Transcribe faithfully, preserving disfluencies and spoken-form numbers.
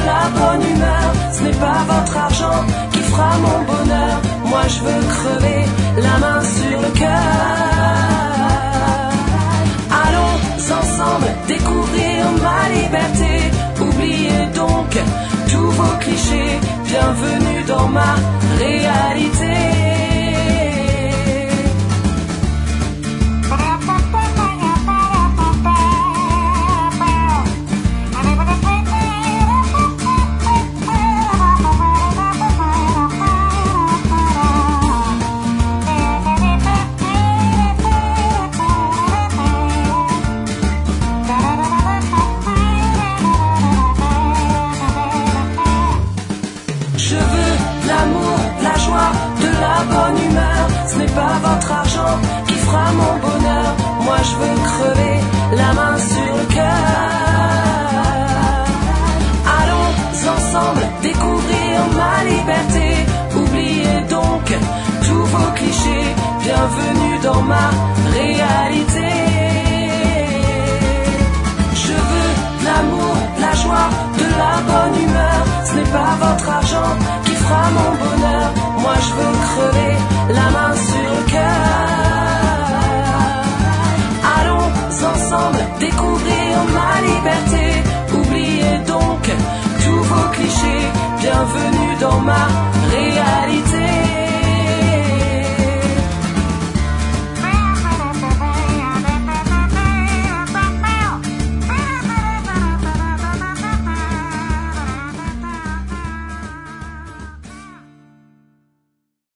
la bonne humeur. Ce n'est pas votre argent qui fera mon bonheur. Moi je veux crever la main sur le cœur. Allons ensemble découvrir ma liberté. Oubliez donc tous vos clichés. Bienvenue dans ma réalité. Je veux l'amour, la joie, de la bonne humeur. Ce n'est pas votre argent qui fera mon bonheur. Moi je veux crever la main sur le cœur. Allons ensemble découvrir ma liberté. Oubliez donc tous vos clichés. Bienvenue dans ma réalité. Je veux l'amour, la joie, de la bonne humeur. Ce n'est pas votre argent qui fera mon bonheur. Moi je veux crever la main sur le cœur. Allons ensemble découvrir ma liberté. Oubliez donc tous vos clichés. Bienvenue dans ma